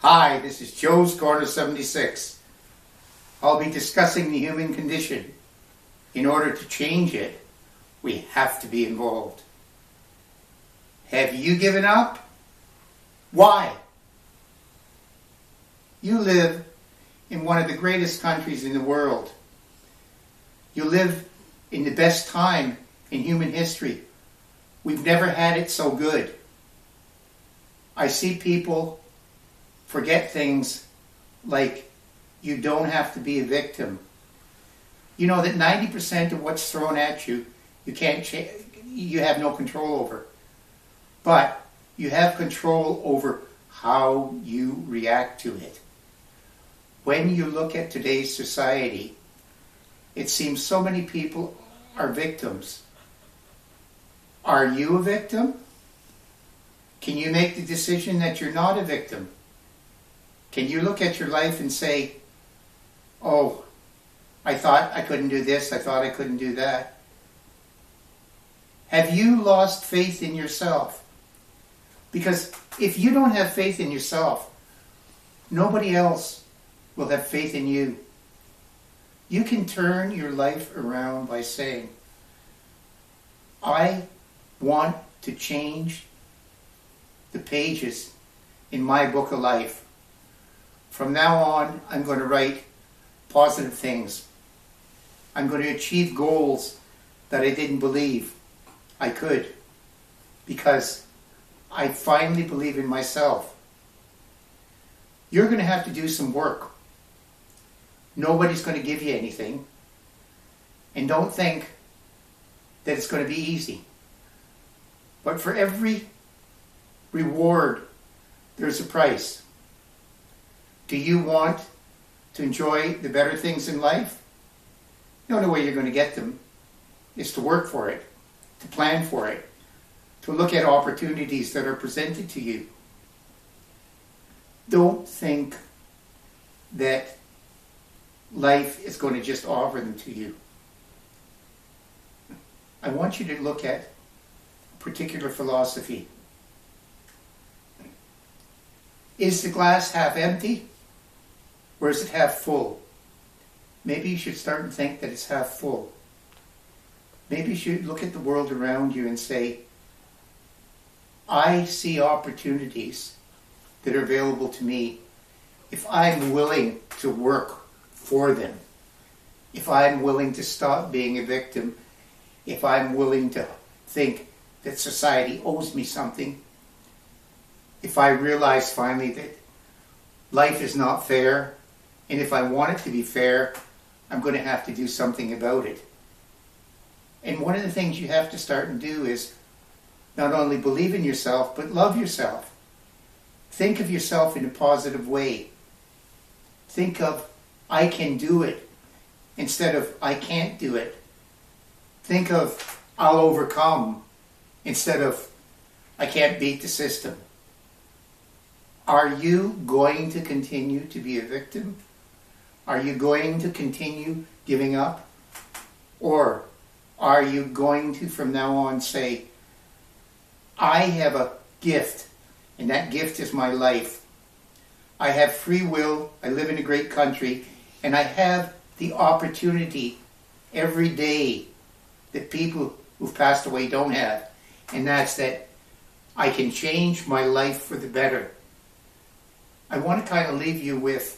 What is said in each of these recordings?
Hi, this is Joe's Corner 76. I'll be discussing the human condition. In order to change it, we have to be involved. Have you given up? Why? You live in one of the greatest countries in the world. You live in the best time in human history. We've never had it so good. I see people forget things like you don't have to be a victim. You know that 90% of what's thrown at you, you have no control over. But you have control over how you react to it. When you look at today's society, it seems so many people are victims. Are you a victim? Can you make the decision that you're not a victim? Can you look at your life and say, oh, I thought I couldn't do this, I thought I couldn't do that? Have you lost faith in yourself? Because if you don't have faith in yourself, nobody else will have faith in you. You can turn your life around by saying, I want to change the pages in my book of life. From now on, I'm going to write positive things. I'm going to achieve goals that I didn't believe I could, because I finally believe in myself. You're going to have to do some work. Nobody's going to give you anything. And don't think that it's going to be easy. But for every reward, there's a price. Do you want to enjoy the better things in life? The only way you're going to get them is to work for it, to plan for it, to look at opportunities that are presented to you. Don't think that life is going to just offer them to you. I want you to look at a particular philosophy. Is the glass half empty, or is it half full? Maybe you should start and think that it's half full. Maybe you should look at the world around you and say, I see opportunities that are available to me if I'm willing to work for them. If I'm willing to stop being a victim. If I'm willing to think that society owes me something. If I realize finally that life is not fair, and if I want it to be fair, I'm going to have to do something about it. And one of the things you have to start and do is not only believe in yourself, but love yourself. Think of yourself in a positive way. Think of, I can do it, instead of, I can't do it. Think of, I'll overcome, instead of, I can't beat the system. Are you going to continue to be a victim? Are you going to continue giving up? Or are you going to from now on say, I have a gift, and that gift is my life. I have free will, I live in a great country, and I have the opportunity every day that people who've passed away don't have. And that's that I can change my life for the better. I want to kind of leave you with,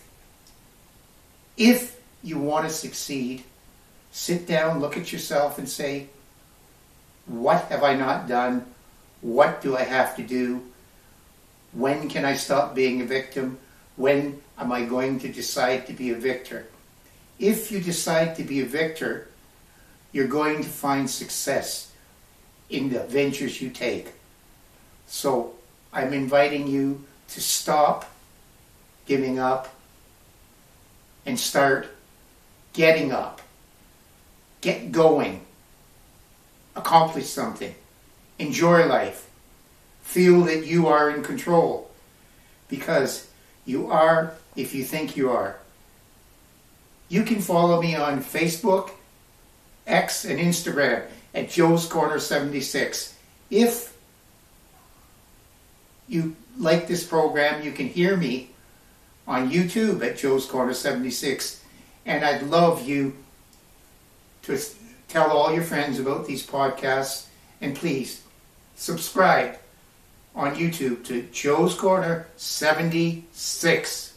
if you want to succeed, sit down, look at yourself and say, what have I not done? What do I have to do? When can I stop being a victim? When am I going to decide to be a victor? If you decide to be a victor, you're going to find success in the ventures you take. So I'm inviting you to stop giving up and start getting up. Get going. Accomplish something. Enjoy life. Feel that you are in control. Because you are if you think you are. You can follow me on Facebook, X, and Instagram at Joe's Corner 76. If you like this program, you can hear me on YouTube at Joe's Corner 76. And I'd love you to tell all your friends about these podcasts. And please subscribe on YouTube to Joe's Corner 76.